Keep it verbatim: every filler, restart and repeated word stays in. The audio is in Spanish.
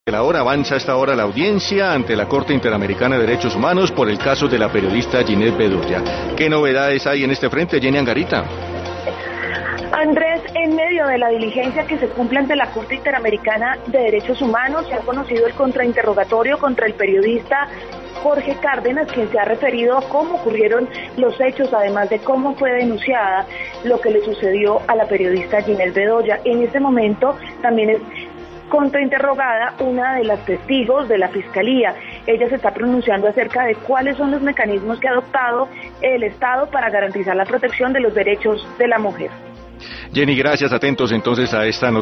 Ahora avanza hasta ahora la audiencia ante la Corte Interamericana de Derechos Humanos por el caso de la periodista Ginette Bedoya. ¿Qué novedades hay en este frente, Jenny Angarita? Andrés, en medio de la diligencia que se cumple ante la Corte Interamericana de Derechos Humanos, se ha conocido el contrainterrogatorio contra el periodista Jorge Cárdenas, quien se ha referido a cómo ocurrieron los hechos, además de cómo fue denunciada lo que le sucedió a la periodista Ginette Bedoya. En este momento también es contrainterrogada una de las testigos de la Fiscalía. Ella se está pronunciando acerca de cuáles son los mecanismos que ha adoptado el Estado para garantizar la protección de los derechos de la mujer. Jenny, gracias. Atentos entonces a esta noticia.